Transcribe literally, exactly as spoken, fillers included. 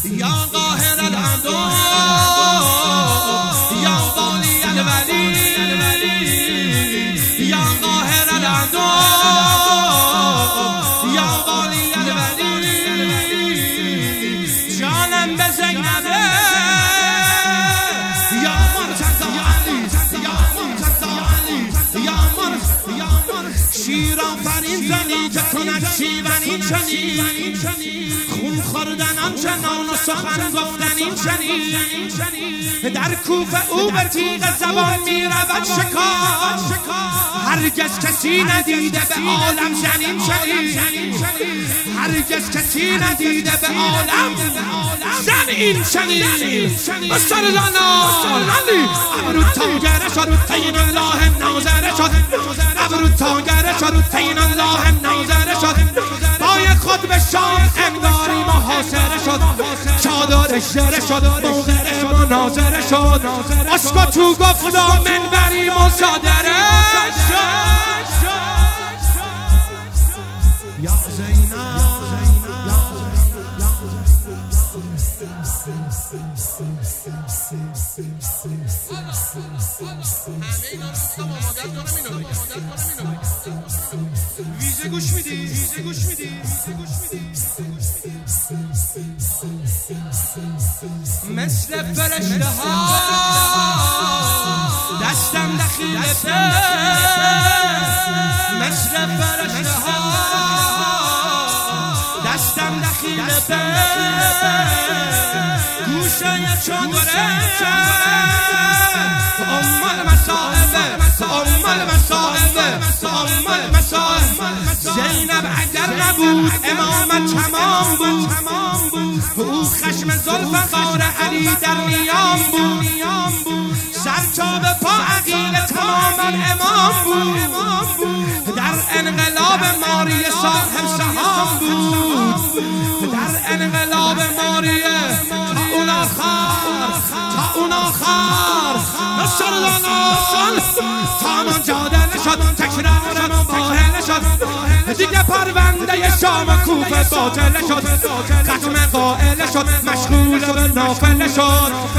یا قاهر العدو یا والی الولی یا قاهر العدو یا والی الولی جانم به زینبه یا مرتضی علی یا مرتضی علی یا مرتضی یا مرتضی شیر آفرین زنی که کند شیونی چنین خون خوردن آنچنان و سخن گفتن این چنین در کوفه او به تیغ زبان می رود شکار هرگز کسی ندیده به عالم زنین چنین هرگز کسی ندیده به عالم زن این چنین بسر لانا ابرو تاگره شد تین الله ناظره شد ابرو تاگره شد تین الله ناظره شد پای خود به شام انگاری محاصره شد چادرش زره شد موقع مناظره شد عشق تو گفت و منبری مصادره شد یا زینب ویژه گوش میدی ویژه گوش میدی مثل فرشته ها دستم دخیل به مثل فرشته ها دستم دخیل به گوشه چادره ام المصائب ام المصائب ام المصائب زینب اگر نبود امامت تمام بود او خشم ذوالفقار علی در نیام بود سرچاب پا عقیل تماما امام بود در انقلاب ماریه صاحب سهام بود در انقلاب ماریه تا اون آخر تا اون آخر نصرالله تا منجادل شد تکرار مباهله شد دیگه پرونده شام کوفه باطل شد ختم قائل شد مشغول به نافله شد